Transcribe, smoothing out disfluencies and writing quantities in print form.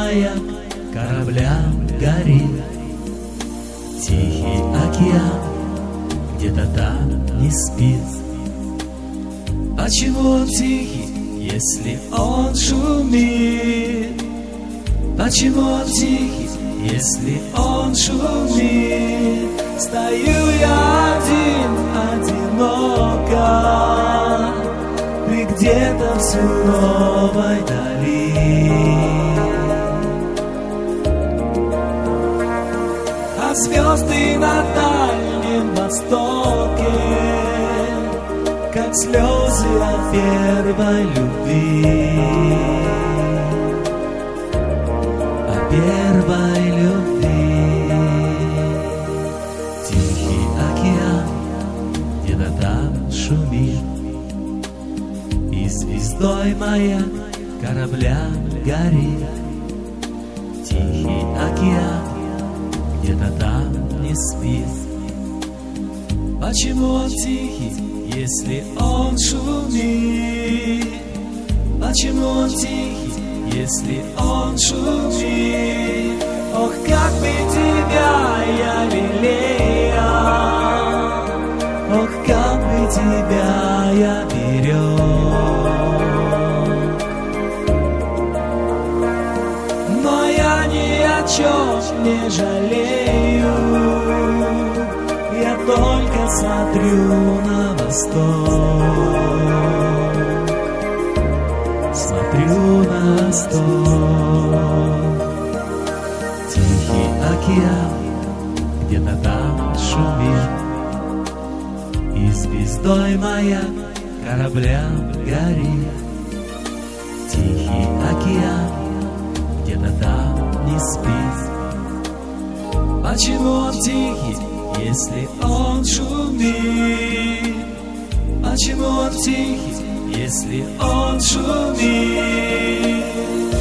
маяк кораблям горит. Тихий океан где-то там не спит. Почему он тихий, если он шумит? Почему он тихий, если он шумит? Стою я одиноко, ты где-то в суровой дали. А звезды на Дальнем Востоке, как слезы о первой любви, о первой любви. Тихий океан где-то там шумит, и звездой маяк кораблям горит. Тихий океан где-то там не спит. Почему он тихий, если он шумит? Почему он тихий, если он шумит? Ох, как бы тебя я лелеял, ох, как бы тебя я берег. Но я ни о чем не жалею, я только смотрю на восток, смотрю на восток. Тихий океан где-то там шумит, и звездой маяк кораблям горит. Тихий океан где-то там не спит. Почему он тихий, если он шумит? Почему он тихий, если он шумит?